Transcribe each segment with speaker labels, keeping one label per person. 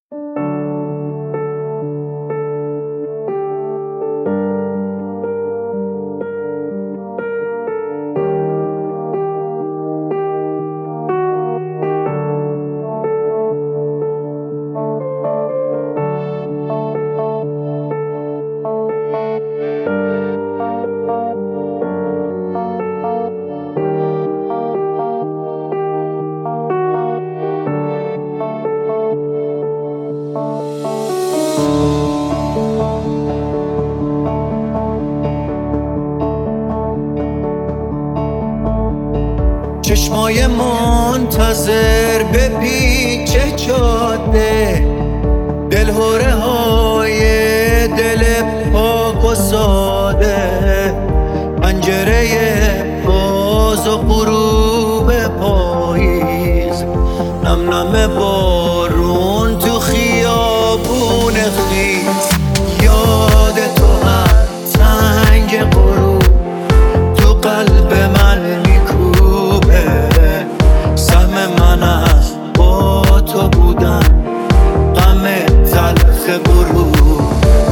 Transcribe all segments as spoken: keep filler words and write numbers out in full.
Speaker 1: چشمای منتظر به پیچ جاده، دلهوره های دل پاک و ساده، پنجره باز و غروب پاییز، نم نم بارون تو خیابون خیز. یاد تو هر تنگ غروب تو قلب من میکوبه، سهم من از با تو بودن غم تلخ غروب.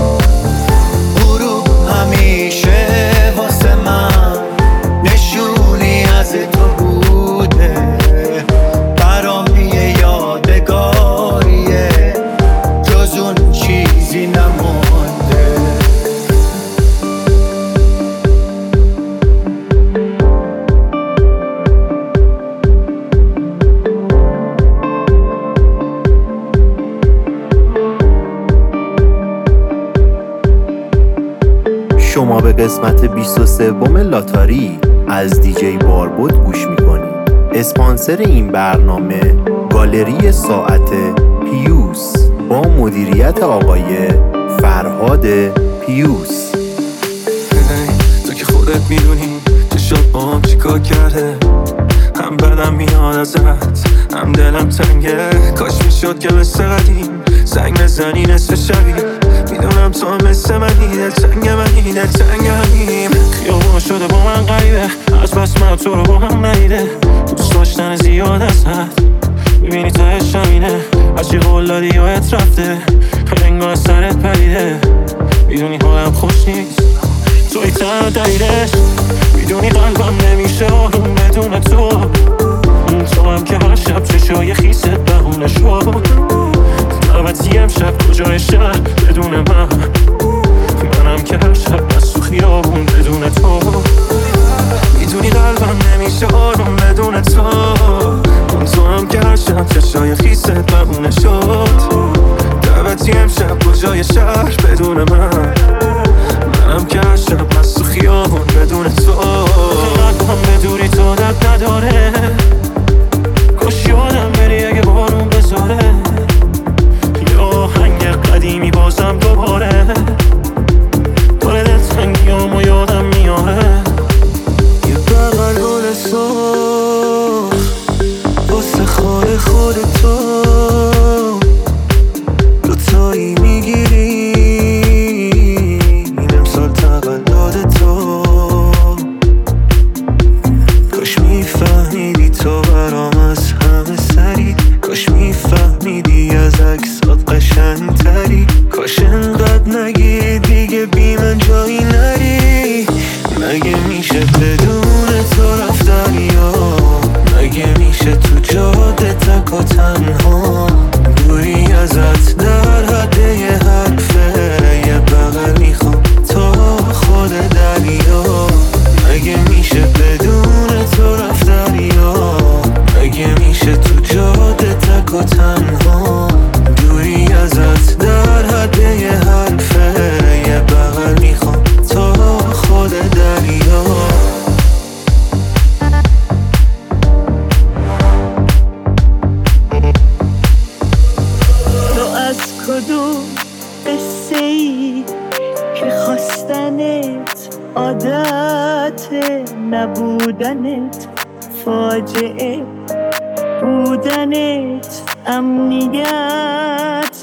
Speaker 1: غروب همیشه واسه من نشونی از تو بوده، برام یه یادگاریه جز اون چیزی نمونده.
Speaker 2: شما به قسمت بیست و سه لاتاری از دیجی باربود گوش میکنید. اسپانسر این برنامه گالری ساعت پیوس با مدیریت آقای فرهاد پیوس.
Speaker 3: تو که خودت میدونی چشات با هم چیکار کرده، هم بدم میاد ازت هم دلم تنگه. کاش میشد که مثل قدیم زنگ بزنی نصف شبی، میدونم تو مثل منی، دلتنگ منی دلتنگ همیم. خیابون شده با من غریبه، از بس من تو رو با هم ندیده. دوست داشتن زیاد ازت میبینی تهش همینه، هرچی قول دادی یادت رفته، انگار سرت پریده. میدونی حالم خوش نیست توی تنها دلیلش، میدونی قلبم نمیشه آروم بدون تو. تو هم که هر شب چشای خیست بهونه شد، دعوتی امشب کجای شهر بدون من، منم که هر شب از تو خیابون بدون تو. میدونی قلبم نمیشه آروم بدون تو، اون تو هم که هر شب چشای خیست بهونه شد، دعوتی امشب کجای شهر بدون من، منم که هر شب از تو خیابون بدون تو. قلبم بدوری تو درد نداره، کاش یادم بری اگه بارون بذاره، یا هنگ قدیمی بازم دوباره داره دلتنگیامو یادم میاره. یه بغل گل سرخ واسه خال خود تو، دوتایی میگیریم امسال تولد تو. کاش میفهمیدی تو برام از همه سری، کاش میفهمیدی از عکسات قشنگتری، کاش انقدر نگی دیگه بی من جایی نری. مگه میشه بدون تو رفتن، یا مگه میشه تو جاده تک و تنها، دوری ازت در حد یه حرفه، یه بغل میخوام تا خود دریا. مگه میشه بدون تو رفتن، یا مگه میشه تو جاده تک و تنها، دوری ازت در حد یه حرفه، یه بغل میخوام تا خود دریا.
Speaker 4: تو از کدوم قصه ای که خواستنت عادت، نبودنت فاجعه، بودنت امنیته.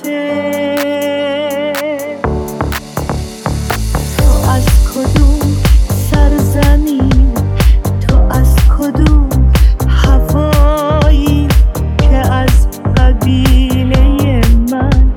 Speaker 4: تو از کدوم سرزمین، تو از کدوم هوایی که از قبیله من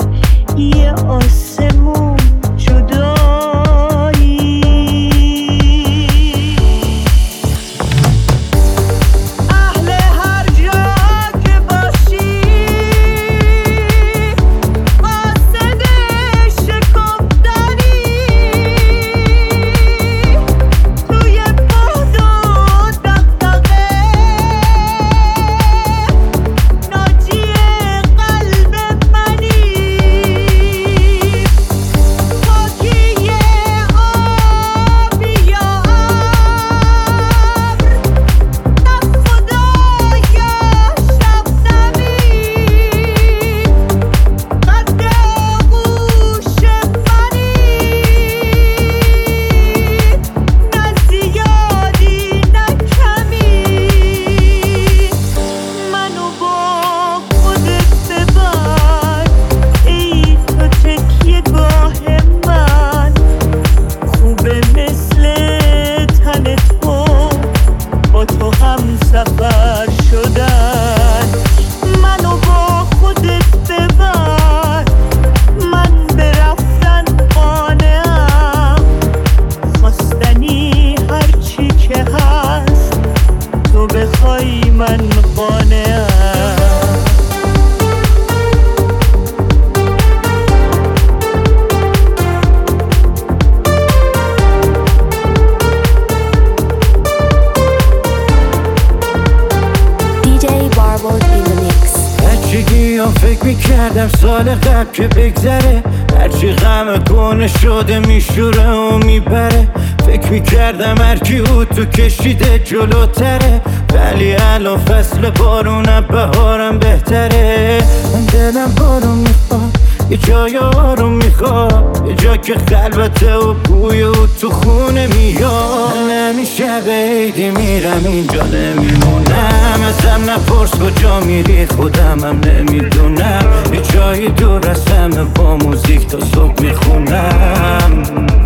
Speaker 1: نمیکردم سال قبل که بگذره، هرچی غم کنه شده میشوره و میبره. فکر میکردم هرکی او تو کشیده جلوتره، ولی الان فصل بارونم بهارم بهتره. من دلم بارون میخواد، یه جای آروم میخواد، یه جا که خلوته و بوی او تو خونه میاد. نمیشه بیدی میرم اینجا نمیمونم، ازم نپرس کجا میری خودمم نمیدونم. یه جایی دور از همه با موزیک تا صبح میخونم.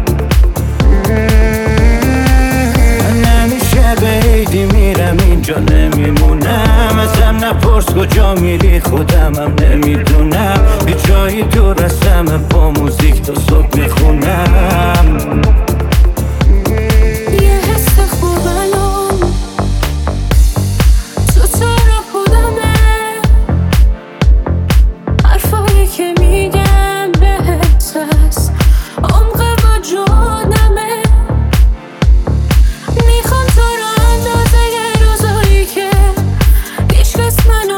Speaker 1: نمیشه بیدی میرم اینجا نمیمونم، ازم نپرس کجا میری خودمم نمیدونم. یه جایی دور از همه با موزیک تا صبح میخونم.
Speaker 5: یه حس خوب الان تو طرف خودمه، حرفایی که میگم بهت هست عمق وجودمه. میخوام تو رو اندازه یه روزایی که هیچکس منو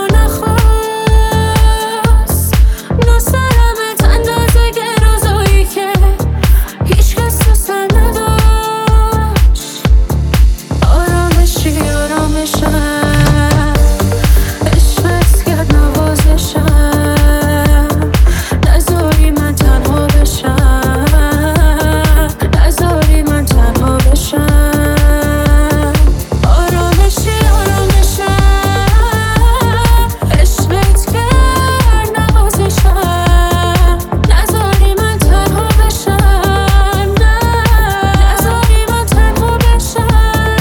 Speaker 5: نخواست، نوسرمت اندازه یه روزایی که هیچکس دوستم نداشت. آرامشی آرامشم، عشقت کرد نوازشم، نذاری من تنها بشم، نذاری من تنها بشم. آرامشی آرامشم، عشقت کرد نوازشم، نذاری من تنها بشم، نه نذاری من تنها بشم.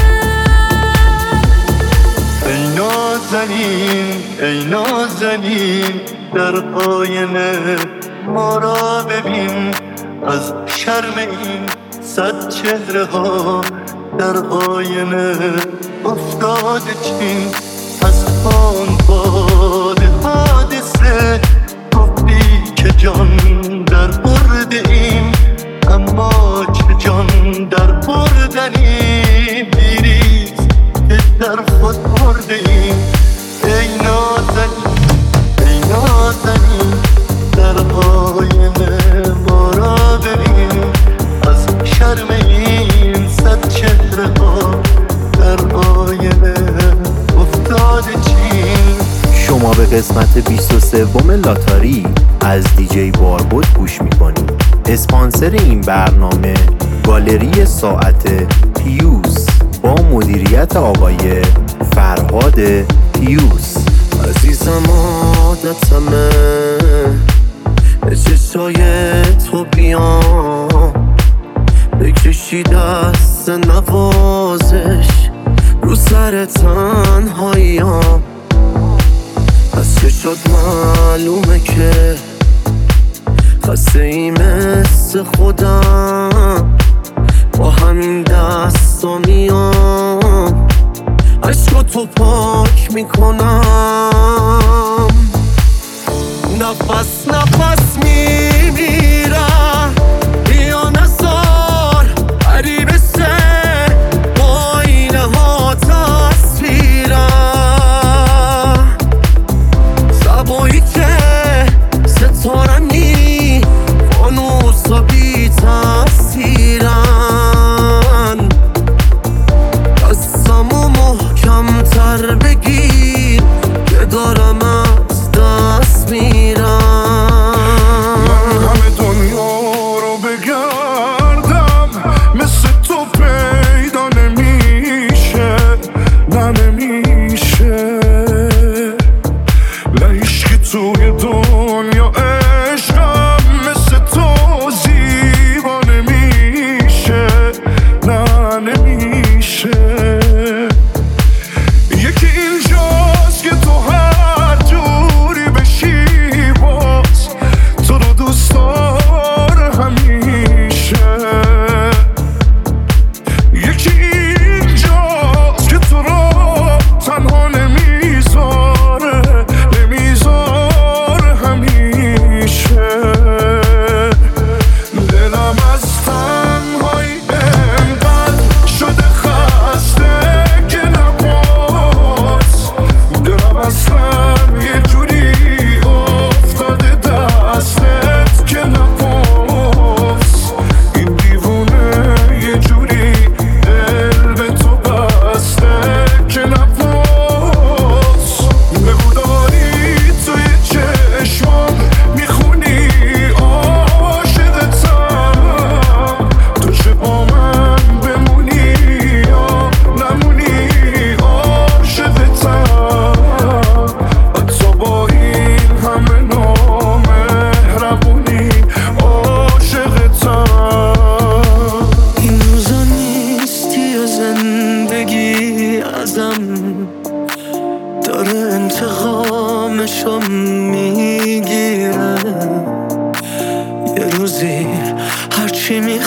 Speaker 6: ای نازنین ای نازنین، در آینه ما را ببین. از شرم این صد چهره ها در آینه افتاده چین. از آن باد حادثه گفتی که جان در برده ایم، اما چه جان در بردنی بیریز که در خود برده ایم. ای نازنین ای نازنین، در آینه ما را ببین. از شرم این صد چهره ها در آینه افتاده چین.
Speaker 2: شما به قسمت بیست و سوم لاتاری از دیجی باربود گوش میکنید. اسپانسر این برنامه گالری ساعت پیوس با مدیریت آقای فرهاد پیوس.
Speaker 3: عزیزم عادتمه به چشای تو بیام، بکشی دست نوازش رو سر تنهاییام. از چه شد معلومه که خسته ای مثل خودم، با همین دستا میام عشقاتو پاک میکنم. نفس نفس میمیرم، بیا نزار غریب سه با اینه ها تصویرم. زبایی که ستارنی فانوسا بی تاثیرن. دستمو محکم تر بگیر که دارم از دست میرم.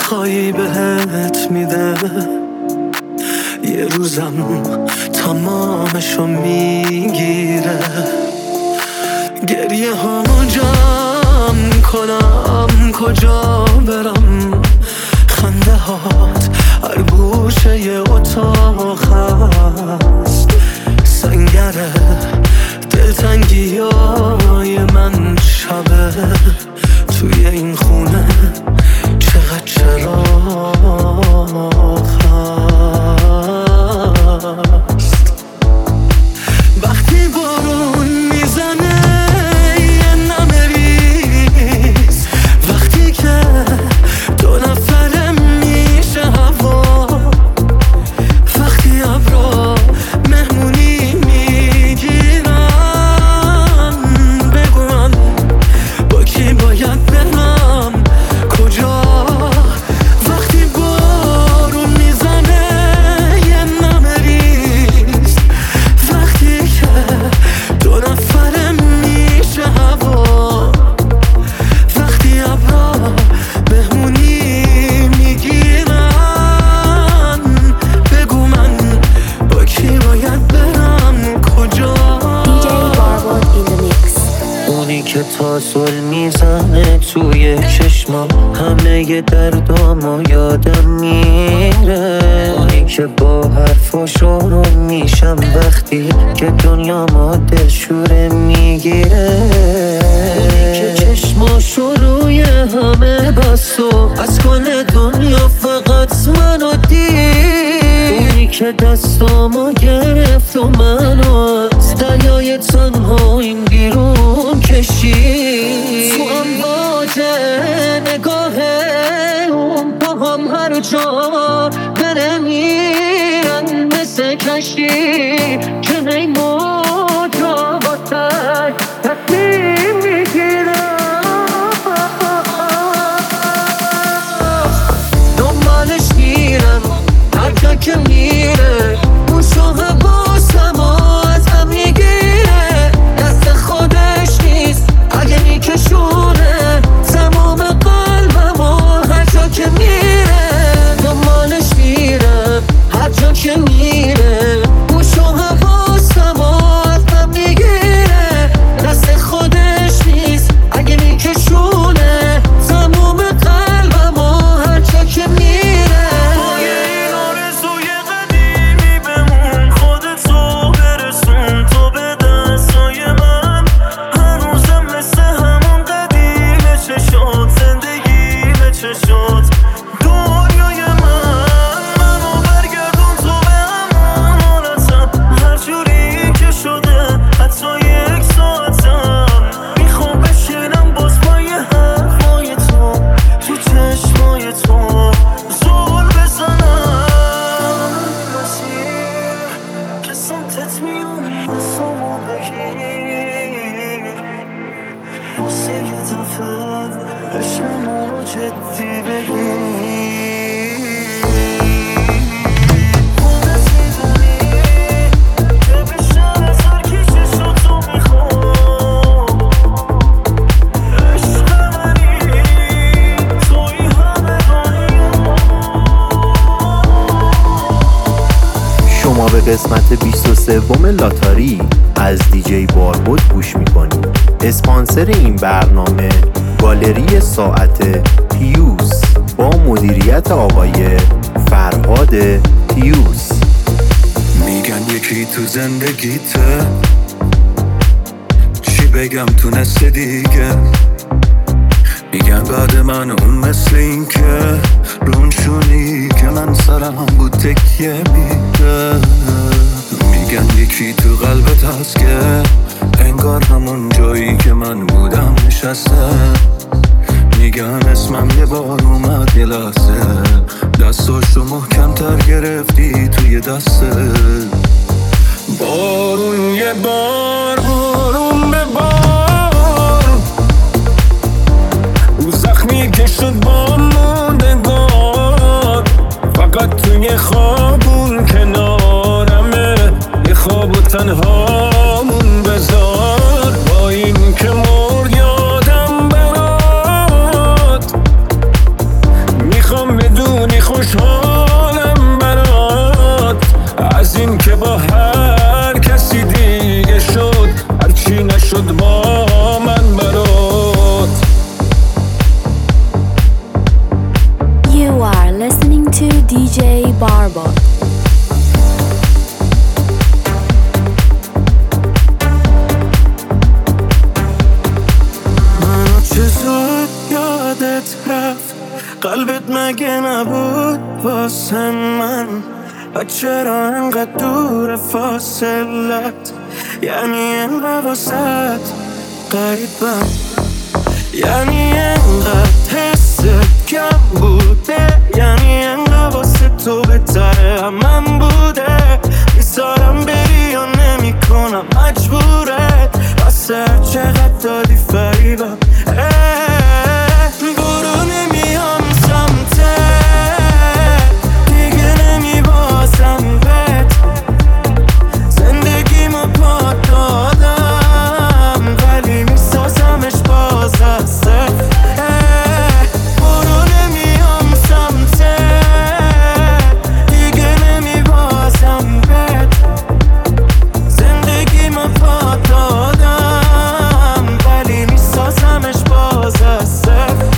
Speaker 3: بخوای بهت میده، یه روزم تمامشو میگیره. گریه هامو جمع کنم کجا برم، خنده هات هر گوشه ی اتاق هست. سنگره دلتنگی های من شبه توی این خونه، چقدر چراغ هست. وقتی بارون میزنه یه نمه ریز، وقتی که دو نفره میشه هوا، وقتی ابرا مهمونی میگیرن، بگو من با کی باید برم کجا. وقتی بارون میزنه یه نمه ریز، وقتی که دو نفره میشه هوا، وقتی ابرا مهمونی میگیرن، بگو من با کی باید برم کجا.
Speaker 7: دی جی Barbot in the mix.
Speaker 1: اونی که تاسل میزنه توی چشمام، همه ی دردامو یادم میره. اونی که با حرفاش آروم میشم وقتی که دنیا ما دلشوره میگیره. اونی که چشماشو روی همه بست و از کل دنیا فقط منو دید. اونی که دستامو گرفت و منو از دریای تنهاییم بیرون کشید. تو امواج نگاه اون با هم هر جا بره میرن، مثل کشتی که نی موجا با تک تصمیم میگیرن. دنبالش میرم هر جا که میره، اون شوه باسم و از هم میگیره. دست خودش نیست اگه میکشونه تمام قلبم و هر جا که میره. دنبالش میرم هر جا که میره، اون شوه باسم و از هم میگیره. دست خودش نیست اگه میکشونه تمام قلبم و هر جا که میره.
Speaker 2: شما به قسمت بیست و سه لاتاری از دیجی باربود گوش میکنید. اسپانسر این برنامه گالری ساعت پیوس با مدیریت آقای فرهاد پیوس.
Speaker 3: میگن یکی تو زندگیته، چی بگم تونسته دیگه. میگن بعد من اون مثل این که رونشونی که من سرم بود تکیه میده. میگن یکی تو قلبت هست که انگار همون جایی که من بودم نشسته. میگن اسمم یه بار اومد یه لحظه، دستاشو محکم‌تر گرفتی توی دسته. بارون یه بار بارون به بار، او زخمی که شد با موندگار. فقط توی خوابون کنارمه، یه خواب و تنهامون بذار. با این که مرد یادم برات، میخوام یادت رفت قلبت مگه نبود واسه من و چرا انقدر دور فاصلت یعنی انقدر واسد قریبم یعنی انقدر حست کم بوده یعنی انقدر واسه تو بهتره من بوده میذارم بری یا نمی کنم مجبوره واسه چقدر دادی فریبم برو نمیام سمته دیگه نمی بازم بهت زندگیمو پا دادم ولی میسازمش باز از صفر برو نمیام سمته دیگه نمی بازم بهت زندگیمو پا دادم ولی میسازمش باز از صفر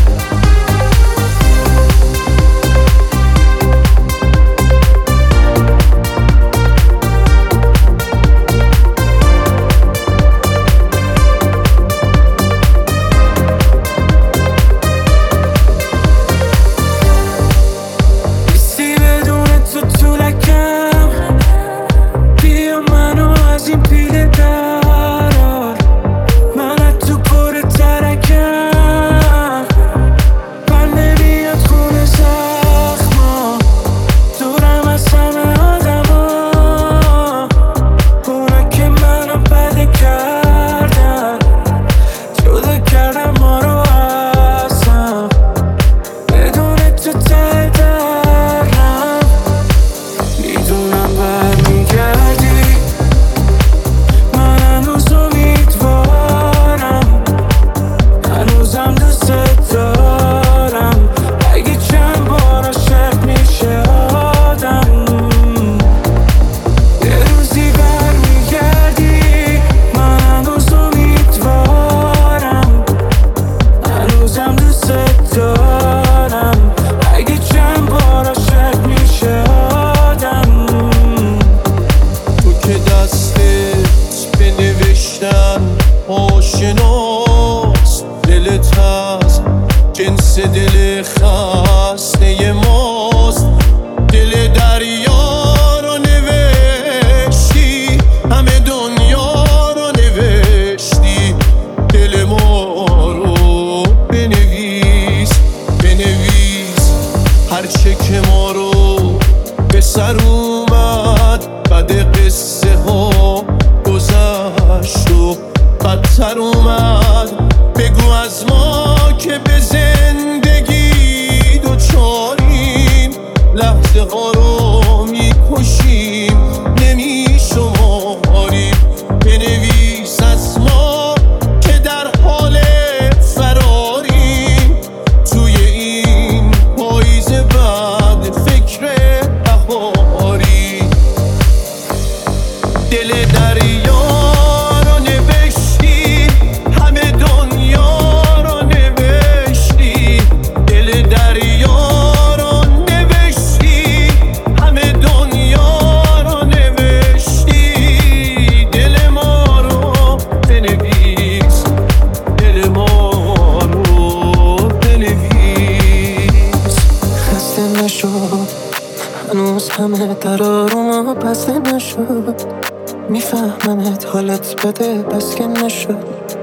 Speaker 8: میفهممت حالت بده بس که نشد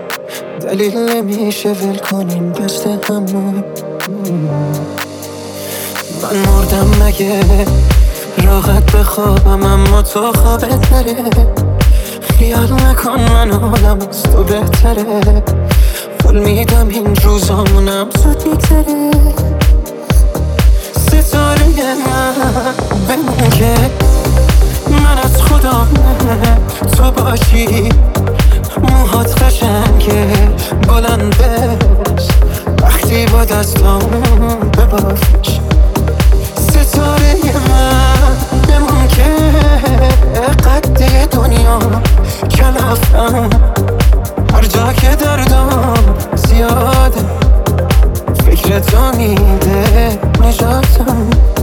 Speaker 8: دلیل نمیشه ول کنیم دست همون من مردم مگه راحت بخوابم اما تو خوابت نره خیال نکن من حالم از تو بهتره پول میدم این روزامونم زود میگذره ستاره من بمون که من از خدا نه تو باشی موهات قشنگه بلند بس وقتی با دستام ببافش ستاره من بمون که قد دنیا کلافم هر جا که دردم زیاده فکر تو میده نجاتم